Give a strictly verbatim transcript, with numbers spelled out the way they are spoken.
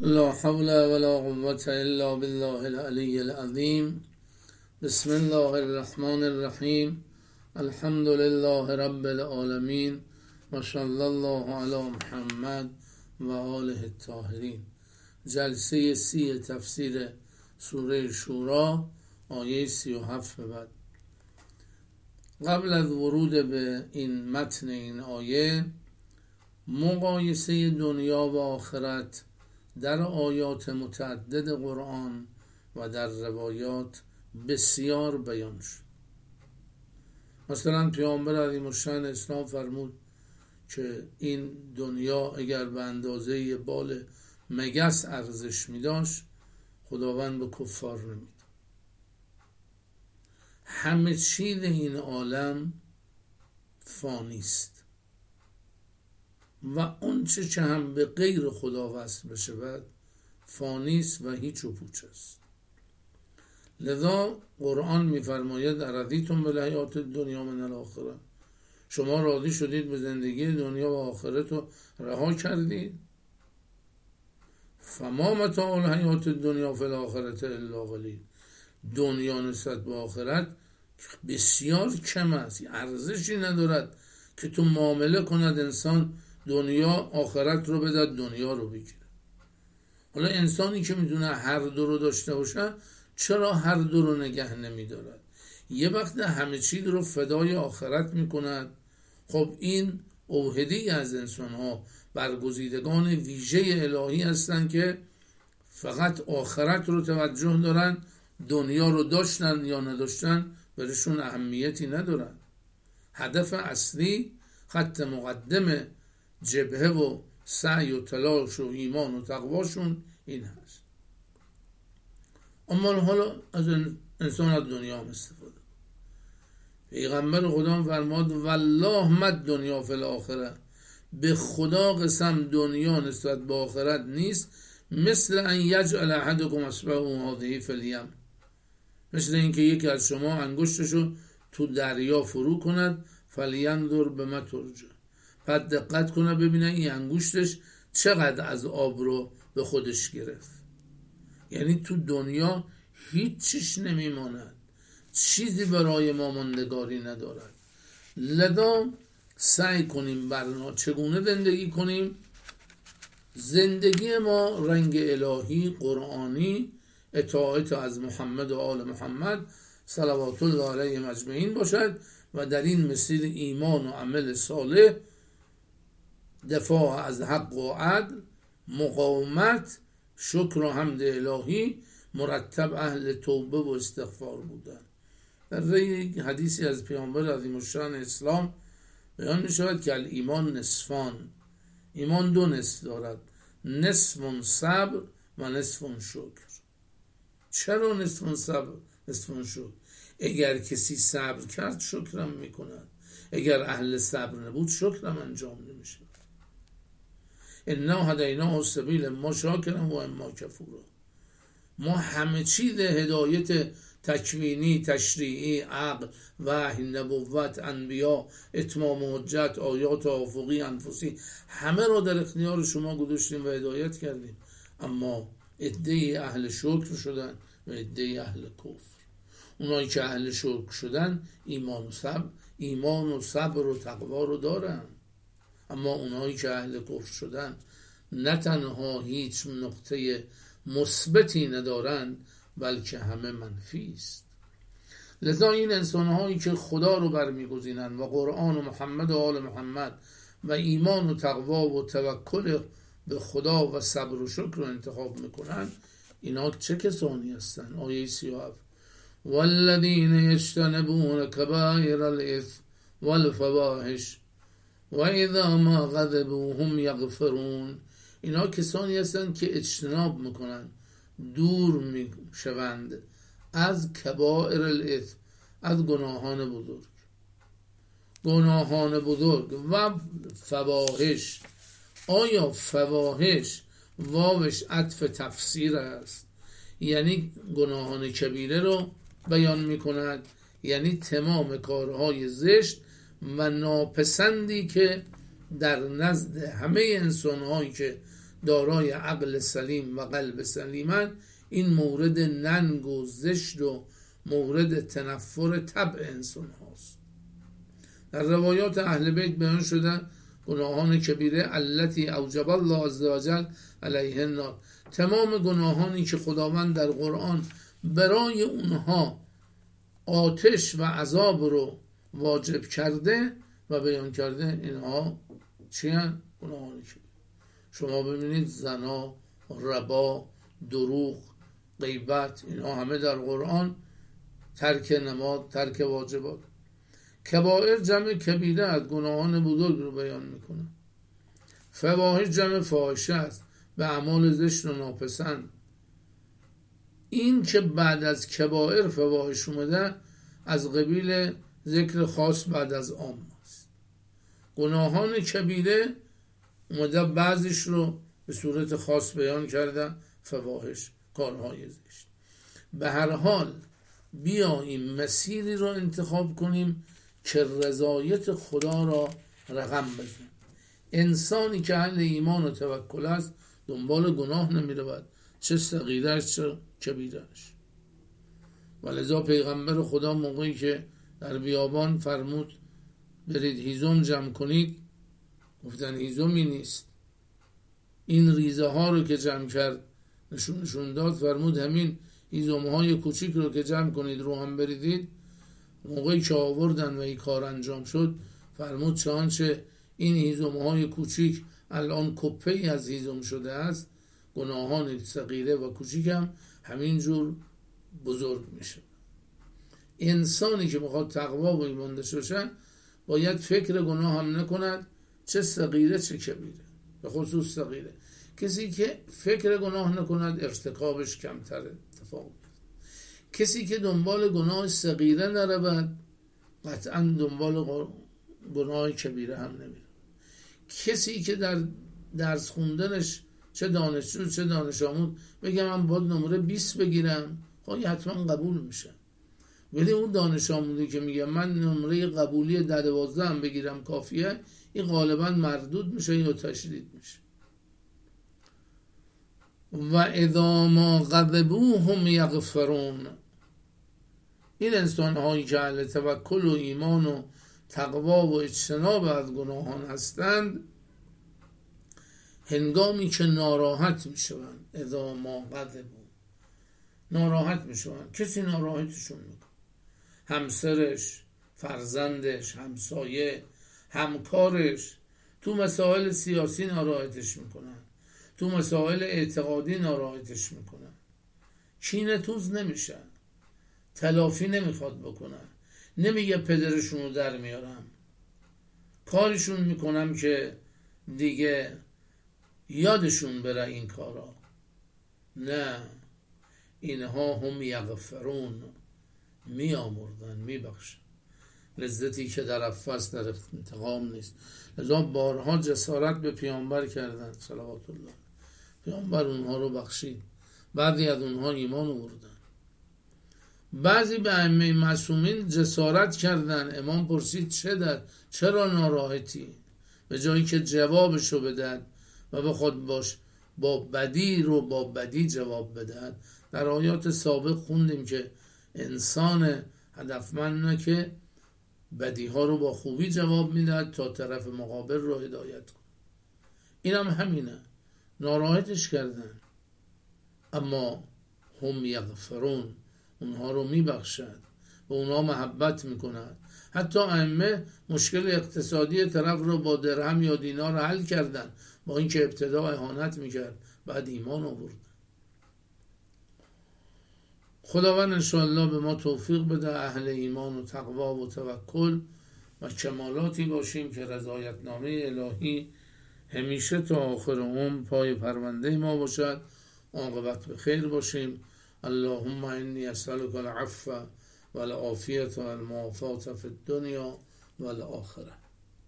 لا حول ولا قوة الا بالله العلی العظیم. بسم الله الرحمن الرحیم. الحمد لله رب العالمین و صلی الله علی محمد و آله الطاهرین. جلسه سی تفسیر سوره شورا، آیه سی و هفت به بعد. قبل از ورود به این متن این آیه، مقایسه دنیا و آخرت در آیات متعدد قرآن و در روایات بسیار بیان شد. مثلا پیامبر علیه الشأن اسلام فرمود که این دنیا اگر به اندازه بال مگس ارزش می داشت، خداوند به کفار نمید. همه چیز این عالم فانی است و اون چه که هم به غیر خدا وصل بشود فانی است و هیچ و پوچ است. لذا قرآن می‌فرماید اراضیتم بالحیات الدنیا من الاخره، شما راضی شدید به زندگی دنیا و آخرت رو رها کردید؟ فما متاع الحیات الدنیا فی الاخره الا قلیل، دنیا نسبت به آخرت بسیار کم است، ارزشی ندارد که تو معامله کند انسان دنیا آخرت رو بدد دنیا رو بگیره. حالا انسانی که میتونه هر دو رو داشته باشه چرا هر دو رو نگه نمیدارد؟ یه وقت همه چیز رو فدای آخرت میکند. خب این اوهدی از انسان ها برگزیدگان ویژه الهی هستند که فقط آخرت رو توجه دارن، دنیا رو داشتن یا نداشتن برشون اهمیتی ندارن. هدف اصلی خط مقدم جبهه و سعی و تلاش و ایمان و تقواشون این هست. اما حالا از انسان از دنیا هم استفاده. پیغمبر خدا فرماد والله مد دنیا فی الاخره، به خدا قسم دنیا نسبت به آخرت نیست مثل ان یجعل احدکم اصبعه هذه فی الیم، مثل اینکه یکی از شما انگشتشو تو دریا فرو کند فلینظر بما ترجع، پس دقت کنه ببینه این انگشتش چقدر از آب رو به خودش گرفت. یعنی تو دنیا هیچ چیز نمیماند، چیزی برای ما ماندگاری ندارد. لذا سعی کنیم برنا چگونه زندگی کنیم. زندگی ما رنگ الهی قرآنی، اطاعت از محمد و آل محمد صلوات الله علیهم اجمعین باشد و در این مسیر ایمان و عمل صالح، دفاع از حق و عدل، مقاومت، شکر و حمد الهی، مرتب اهل توبه و استغفار بودن. در یک حدیثی از پیامبر عظیم الشأن اسلام بیان می شود که ایمان نصفان، ایمان دو نصف دارد، نصف صبر و نصف شکر. چرا نصف صبر نصف شکر؟ اگر کسی صبر کرد شکرم می کند، اگر اهل صبر نبود شکرم انجام نمی شود. انا هدیناه السبیل اما شاکرا و اما کفورا. ما همه چیز هدایت تکوینی، تشریعی، عقل، وحی، نبوت، انبیا، اتمام حجت، آیات افقی، انفسی، همه را در اختیار شما گذاشتیم و هدایت کردیم. اما عده‌ای اهل شکر شدن و عده‌ای اهل کفر. اونایی که اهل شکر شدن ایمان و صبر، ایمان و صبر و تقوا رو دارن. اما اونایی که اهل کفر شدن نه تنها هیچ نقطه مثبتی ندارن بلکه همه منفی است. لذا این انسانهایی که خدا رو برمیگزینن و قرآن و محمد و آل محمد و ایمان و تقوا و توکل به خدا و صبر و شکر رو انتخاب میکنن، اینا چه کسانی هستن؟ آیه سی و هفت والذین یجتنبون کبائر الاثم والفواحش و اذا ما غضبوا هم یغفرون. اینا کسانی هستند که اجتناب میکنن، دور میشوند از کبائر الاثم، از گناهان بزرگ، گناهان بزرگ و فواحش. آیا فواحش واوش عطف تفسیر است، یعنی گناهان کبیره رو بیان میکند، یعنی تمام کارهای زشت و ناپسندی که در نزد همه انسانهایی که دارای عقل سلیم و قلب سلیمن، این مورد ننگ و زشت و مورد تنفر طبع انسان هاست. در روایات اهل بیت بیان شده گناهان کبیره التی اوجب الله عزوجل علیه النار، تمام گناهانی که خداوند در قرآن برای اونها آتش و عذاب رو واجب کرده و بیان کرده، اینها چی هستند؟ گناهانی کبیره. شما ببینید زنا، ربا، دروغ، غیبت، اینها همه در قرآن ترک نماز، ترک واجبات. کبائر جمع کبیره است، گناهان بزرگ رو بیان میکنه. فواحش جمع فاحشه است، به اعمال زشت و ناپسند. این که بعد از کبائر فواحش اومده از قبیل ذکر خاص بعد از عام است. گناهان کبیره اومده بعضیش رو به صورت خاص بیان کرده، فواحش، کارهای زشت. به هر حال بیاییم مسیری رو انتخاب کنیم که رضایت خدا را رقم بزنیم. انسانی که اهل ایمان و توکل است دنبال گناه نمی رود، چه صغیرش چه کبیرش. ولذا پیغمبر خدا موقعی که در بیابان فرمود برید هیزم جمع کنید، گفتن هیزمی نیست. این ریزه ها رو که جمع کرد نشونشون داد، فرمود همین هیزم های کوچیک رو که جمع کنید رو هم بریدید. موقعی که آوردن و این کار انجام شد فرمود چنانچه این هیزم های کوچیک الان کپه‌ای از هیزم شده است، گناهان صغیره و کوچیک هم همینجور بزرگ میشه. انسانی که میخواد تقوا و ایمان داشته باشه باید فکر گناه هم نکند، چه صغیره چه کبیره، به خصوص صغیره. کسی که فکر گناه نکند ارتکابش کمتر اتفاق میفته. کسی که دنبال گناه صغیره نرود قطعا دنبال گناه کبیره هم نمیره. کسی که در درس خوندنش چه دانشجو چه دانش آموز بگم من باید نمره بیست بگیرم، خواهی حتما قبول میشه. ولی اون دانش آموزی که میگه من نمره قبولی در دوازده هم بگیرم کافیه، این غالبا مردود میشه یا تشدید میشه. و اذا ما غضبوا هم یغفرون، این انسان هایی که اهل توکل و ایمان و تقوا و اجتناب از گناهان هستند، هنگامی که ناراحت میشوند، اذا ما غضبوا، ناراحت میشوند، کسی ناراحتشون میکنه، همسرش، فرزندش، همسایه، همکارش، تو مسائل سیاسی ناراحتش میکنن، تو مسائل اعتقادی ناراحتش میکنن، کینه توز نمیشن، تلافی نمیخواد بکنن، نمیگه پدرشون رو در میارم، کارشون میکنم که دیگه یادشون بره این کارا. نه، اینها هم یغفرون، میامردن، میبخشن. لذتی که در عفو است در انتقام نیست. لذا بارها جسارت به پیامبر کردن صلوات الله، پیامبر اونها رو بخشید، بعضی از اونها ایمان آوردن. بعضی به ائمه معصومین جسارت کردن. امام پرسید چه در چرا ناراحتی؟ به جایی که جوابشو بدن و بخواد باش با بدی رو با بدی جواب بدن. در آیات سابق خوندیم که انسان هدفمند نه که بدی ها رو با خوبی جواب میدهد تا طرف مقابل رو هدایت کن. این هم همینه، ناراحتش کردن اما هم یغفرون، اونها رو میبخشد، به اونها محبت میکند. حتی ائمه مشکل اقتصادی طرف رو با درهم یا دینار حل کردن، با اینکه ابتدا اهانت میکرد بعد ایمان آورد. خداوند انشاءالله به ما توفیق بده اهل ایمان و تقوا و توکل و کمالاتی باشیم که رضایتنامه الهی همیشه تا آخر عمر پای پرونده ما باشد، عاقبت به خیر باشیم. اللهم انی اسألک العفو والعافیة والمعافاة فی الدنیا والآخرة.